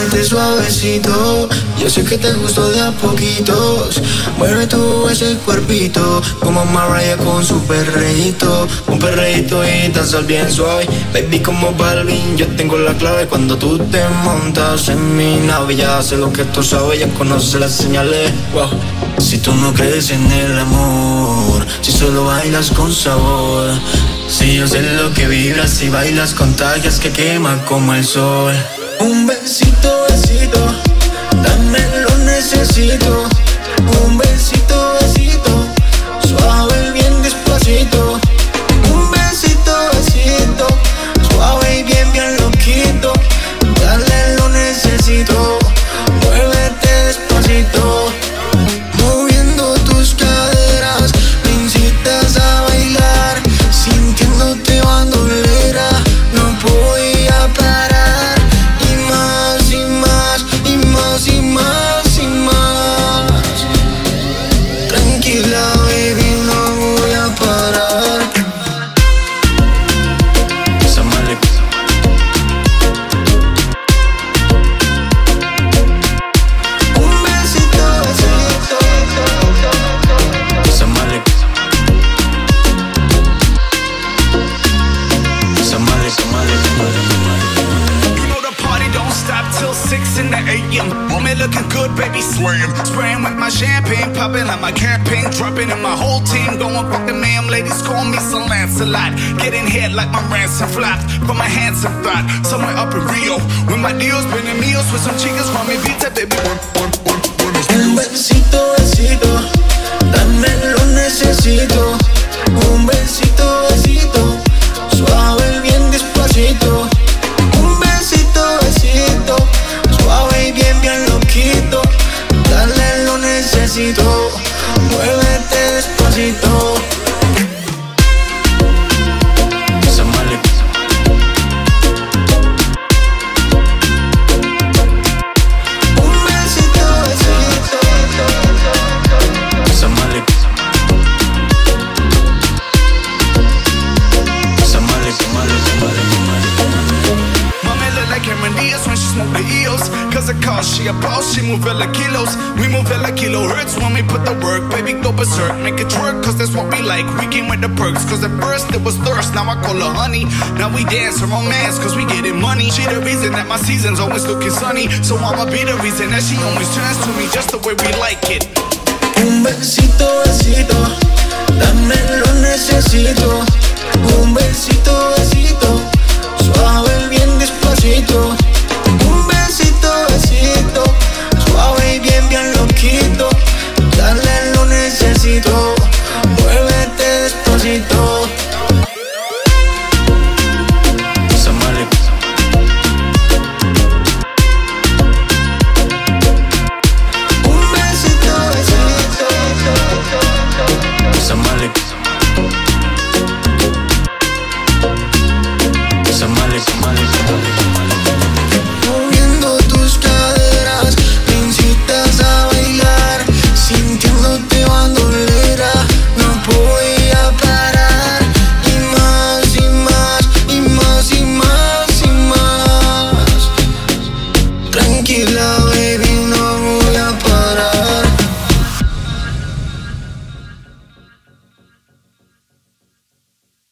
besarte suavecito. Yo sé que te gustó de a poquitos. Mueve tú ese cuerpito como Mariah con su perreíto. Un perreíto y danzas bien suave. Baby como Balvin, yo tengo la clave. Cuando tú te montas en mi nave, ya sé lo que tú sabes, ya conoces las señales. Wow. Si tú no crees en el amor, si solo bailas con sabor, si yo sé lo que vibras, si bailas contagias que quema como el sol. Un besito, besito, dame lo necesito. Un besito, besito, suave y bien despacito. Un besito, besito, suave y bien, bien loquito. Dale lo necesito, muévete despacito. Moviendo tus caderas, me incitas a bailar. Sintiéndote bandolera, no podía parar. Y más, y más, y más, y más, y más. Tranquila, baby, no voy a parar. Samale. Un besito, besito. Samale. Samale, samale, samale. You know the party don't stop till 6 in the AM. Woman looking good, baby, slam. Spraying with my champagne, popping like my campaign, dropping in my whole team, going fucking ma'am. Ladies call me Sir Lancelot, getting hit like my ransom flopped from my handsome thought. Somewhere up in Rio, with my deals, bringing meals with some chicas from mi vita, baby. Un besito, besito, dame lo necesito. Un besito, besito, suave y bien despacito. Un besito, besito, suave y bien, bien loquito. Dale lo necesito, muévete despacito. Samale. Un besito, besito. Samale. Samale, samale, samale, samale. Mommy look like Cameron Diaz when she smoke the EOS. Cause of cause she a boss, she move like kilos. We move like kilohertz when we put the work. Baby, go berserk, make it twerk, cause that's what we like. We came with the perks, cause at first it was thirst. Now I call her honey. Now we dance for romance, cause we getting money. She the reason that my season's always looking sunny. So I'ma be the reason that she always turns to me just the way we like it. Un besito, besito, dame lo necesito. Un besito, besito, suave y bien despacito. Un besito, besito, suave y bien, bien loquito. Dale lo necesito, muévete despacito. Samale. Un besito, besito. Samale. Samale, samale, samale.